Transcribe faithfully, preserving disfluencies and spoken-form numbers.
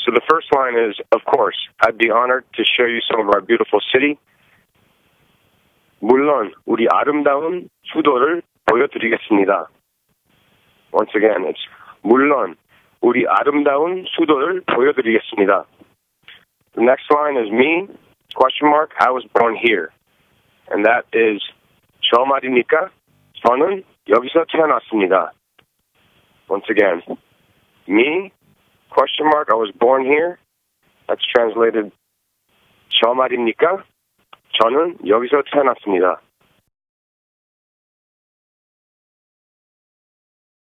So the first line is, of course, I'd be honored to show you some of our beautiful city. 물론 우리 아름다운 수도를 보여드리겠습니다. Once again, it's 물론 우리 아름다운 수도를 보여드리겠습니다. The next line is me, question mark, I was born here. And that is 저 말입니까? 저는 여기서 태어났습니다. Once again, me, question mark, I was born here. That's translated 저 말입니까? 저는 여기서 태어났습니다.